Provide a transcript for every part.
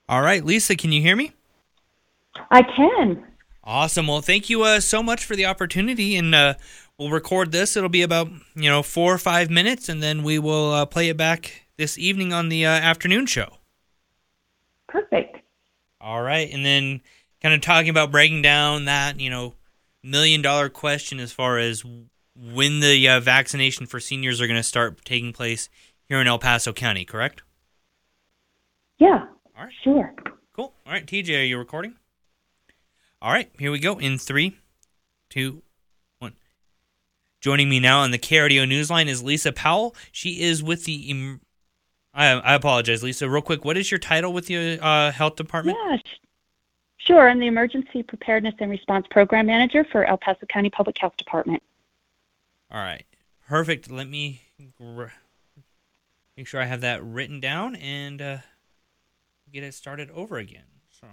All right, Lisa, can you hear me? I can. Awesome. Well, thank you so much for the opportunity, and we'll record this. It'll be about 4 or 5 minutes, and then we will play it back this evening on the afternoon show. Perfect. All right, and then kind of talking about breaking down that $1 million question as far as when the vaccination for seniors are going to start taking place here in El Paso County. Correct? Yeah, All right. sure. Cool. All right, TJ, are you recording? All right, here we go in 3, 2, 1. Joining me now on the KRDO Newsline is Lisa Powell. She is with the... I apologize, Lisa. Real quick, what is your title with the health department? Yeah, sure. I'm the Emergency Preparedness and Response Program Manager for El Paso County Public Health Department. All right, perfect. Let me make sure I have that written down and get it started over again. So,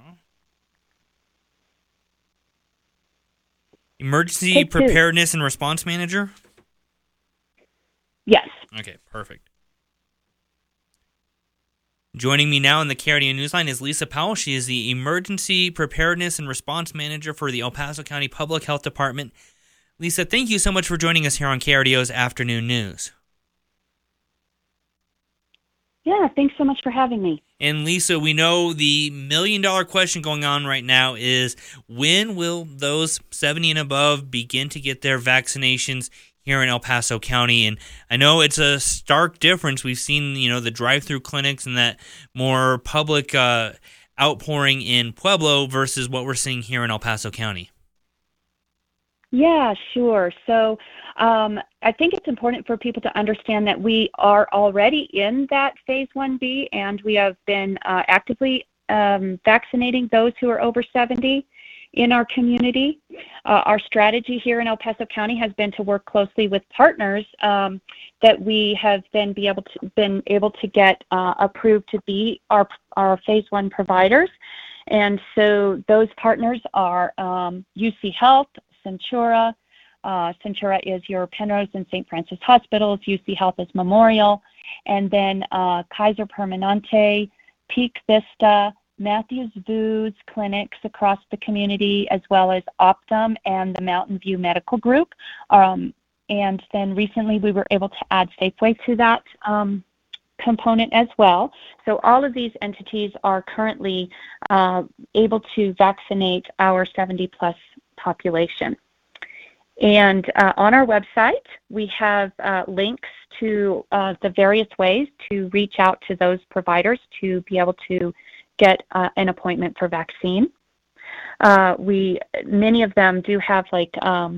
Emergency Take two. Preparedness and Response Manager? Yes. Okay, perfect. Joining me now in the KRDO Newsline is Lisa Powell. She is the Emergency Preparedness and Response Manager for the El Paso County Public Health Department. Lisa, thank you so much for joining us here on KRDO's Afternoon News. Yeah, thanks so much for having me. And Lisa, we know the $1 million question going on right now is when will those 70 and above begin to get their vaccinations here in El Paso County? And I know it's a stark difference. We've seen, the drive-through clinics and that more public outpouring in Pueblo versus what we're seeing here in El Paso County. Yeah, sure. So I think it's important for people to understand that we are already in that Phase 1B, and we have been actively vaccinating those who are over 70 in our community. Our strategy here in El Paso County has been to work closely with partners that we have been able to get approved to be our Phase 1 providers. And so those partners are UC Health, Centura. Centura is your Penrose and St. Francis hospitals. UC Health is Memorial. And then Kaiser Permanente, Peak Vista, Matthews Voods clinics across the community, as well as Optum and the Mountain View Medical Group. And then recently we were able to add Safeway to that component as well. So all of these entities are currently able to vaccinate our 70-plus population. And on our website, we have links to the various ways to reach out to those providers to be able to get an appointment for vaccine. Many of them do have like a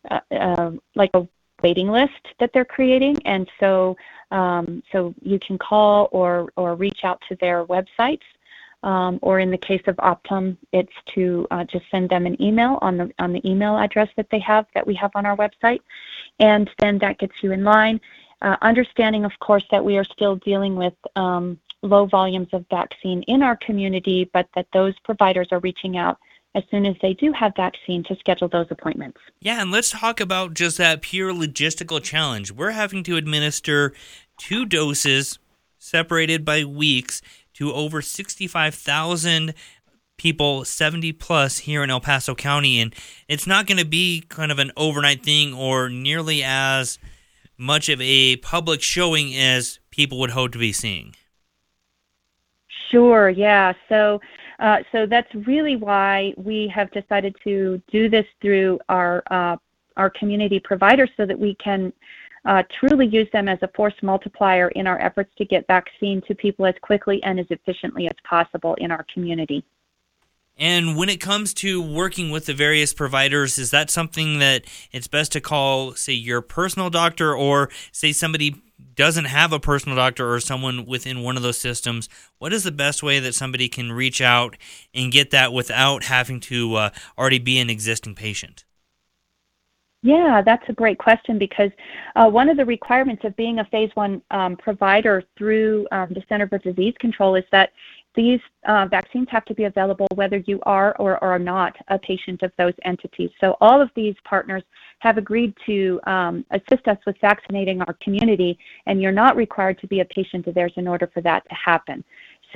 waiting list that they're creating, and so you can call or reach out to their websites. Or in the case of Optum, it's to just send them an email on the email address that we have on our website, and then that gets you in line. Understanding, of course, that we are still dealing with low volumes of vaccine in our community, but that those providers are reaching out as soon as they do have vaccine to schedule those appointments. Yeah, and let's talk about just that pure logistical challenge. We're having to administer 2 doses separated by weeks to over 65,000 people, 70 plus, here in El Paso County. And it's not going to be kind of an overnight thing or nearly as much of a public showing as people would hope to be seeing. Sure, yeah. So that's really why we have decided to do this through our community providers, so that we can truly use them as a force multiplier in our efforts to get vaccine to people as quickly and as efficiently as possible in our community. And when it comes to working with the various providers, is that something that it's best to call, say, your personal doctor, or say somebody doesn't have a personal doctor or someone within one of those systems? What is the best way that somebody can reach out and get that without having to already be an existing patient? Yeah, that's a great question, because one of the requirements of being a Phase 1 provider through the Center for Disease Control is that these vaccines have to be available whether you are or are not a patient of those entities. So all of these partners have agreed to assist us with vaccinating our community, and you're not required to be a patient of theirs in order for that to happen.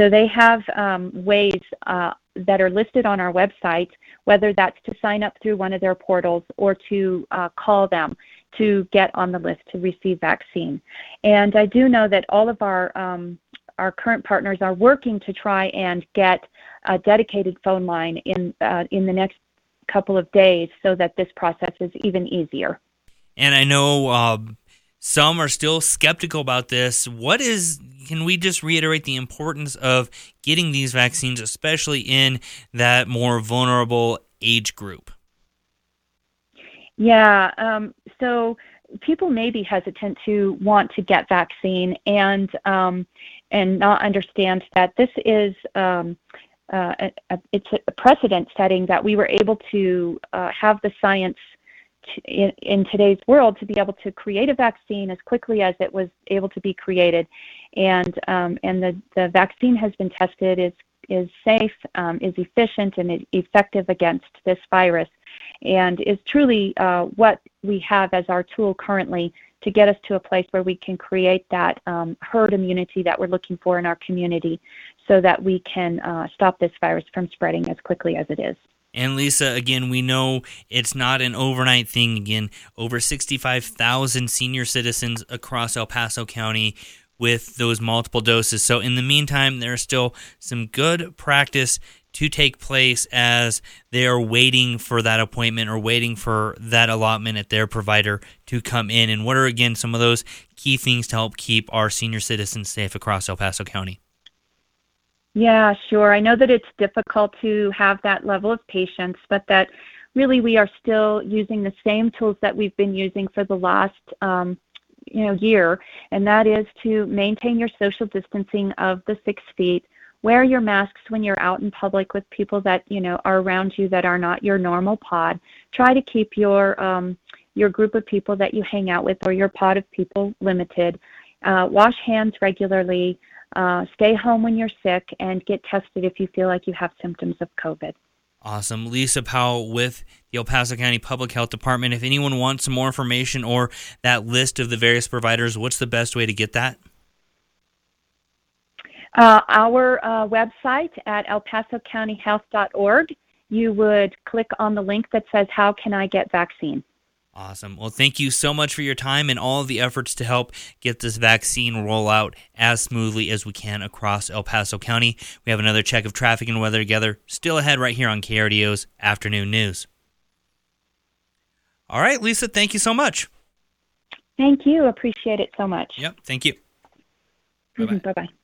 So they have ways that are listed on our website, whether that's to sign up through one of their portals or to call them to get on the list to receive vaccine. And I do know that all of our current partners are working to try and get a dedicated phone line in the next couple of days so that this process is even easier. And I know some are still skeptical about this. Can we just reiterate the importance of getting these vaccines, especially in that more vulnerable age group? Yeah, so people may be hesitant to want to get vaccine and not understand that this is it's a precedent setting that we were able to have the science in today's world to be able to create a vaccine as quickly as it was able to be created, and the vaccine has been tested, is safe, is efficient, and is effective against this virus, and is truly what we have as our tool currently to get us to a place where we can create that herd immunity that we're looking for in our community so that we can stop this virus from spreading as quickly as it is. And Lisa, again, we know it's not an overnight thing. Again, over 65,000 senior citizens across El Paso County with those multiple doses. So in the meantime, there's still some good practice to take place as they are waiting for that appointment or waiting for that allotment at their provider to come in. And what are, again, some of those key things to help keep our senior citizens safe across El Paso County? Yeah, sure. I know that it's difficult to have that level of patience, but that really we are still using the same tools that we've been using for the last year, and that is to maintain your social distancing of the 6 feet, wear your masks when you're out in public with people that are around you that are not your normal pod. Try to keep your group of people that you hang out with or your pod of people limited. Wash hands regularly. Stay home when you're sick, and get tested if you feel like you have symptoms of COVID. Awesome. Lisa Powell with the El Paso County Public Health Department. If anyone wants some more information or that list of the various providers, what's the best way to get that? Our website at elpasocountyhealth.org, you would click on the link that says, "How can I get vaccine?" Awesome. Well, thank you so much for your time and all of the efforts to help get this vaccine roll out as smoothly as we can across El Paso County. We have another check of traffic and weather together still ahead right here on KRDO's Afternoon News. All right, Lisa, thank you so much. Thank you. Appreciate it so much. Yep, thank you. Bye-bye.